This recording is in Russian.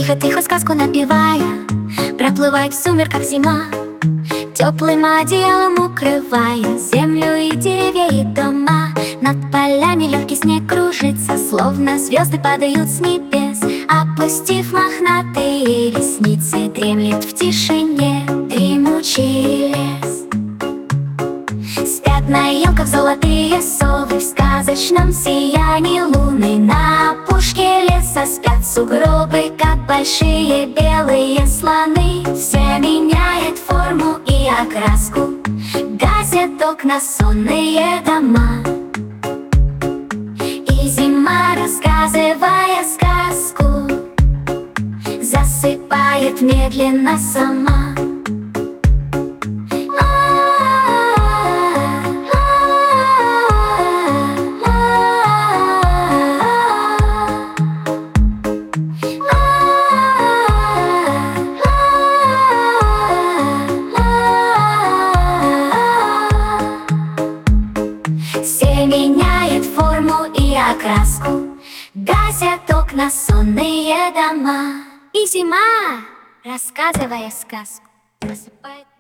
Тихо-тихо сказку напевая, проплывает в сумерках зима, теплым одеялом укрывая землю и деревья и дома. Над полями легкий снег кружится, словно звезды падают с небес. Опустив мохнатые ресницы, дремлет в тишине дремучий лес. Спят на елках золотые совы, в сказочном сиянии луны. На опушке леса спят сугробы, как большие белые слоны. Все меняет форму и окраску, гасят окна сонные дома. И зима, рассказывая сказку, засыпает медленно сама. Все меняет форму и окраску, гасят окна сонные дома. И зима, рассказывая сказку, засыпает